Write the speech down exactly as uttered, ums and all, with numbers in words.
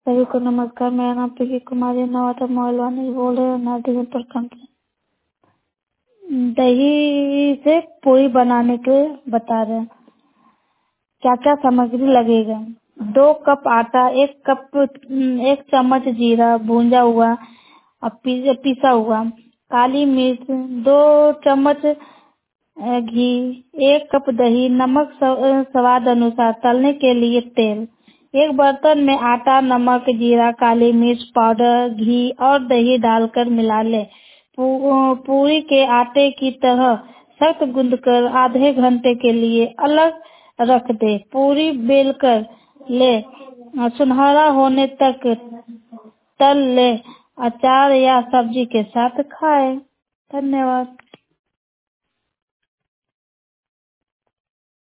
सभी को नमस्कार। मेरा नाम पीकी कुमारी नवादा मोहलवानी बोल रहे हैं नादिगंज प्रखंड से। दही से पूरी बनाने के बता रहे हैं। क्या क्या सामग्री लगेगा। दो कप आटा, एक कप एक चम्मच जीरा भूंजा हुआ और पी- पिसा हुआ, काली मिर्च, दो चम्मच अ, घी, एक कप दही, नमक स्व- स्वाद अनुसार, तलने के लिए तेल। एक बर्तन में आटा, नमक, जीरा, काली मिर्च पाउडर, घी और दही डालकर मिला ले। पू- पूरी के आटे की तरह सख्त गूंथकर आधे घंटे के लिए अलग रख दे। पूरी बेलकर ले, सुनहरा होने तक तल ले। अचार या सब्जी के साथ खाए। धन्यवाद।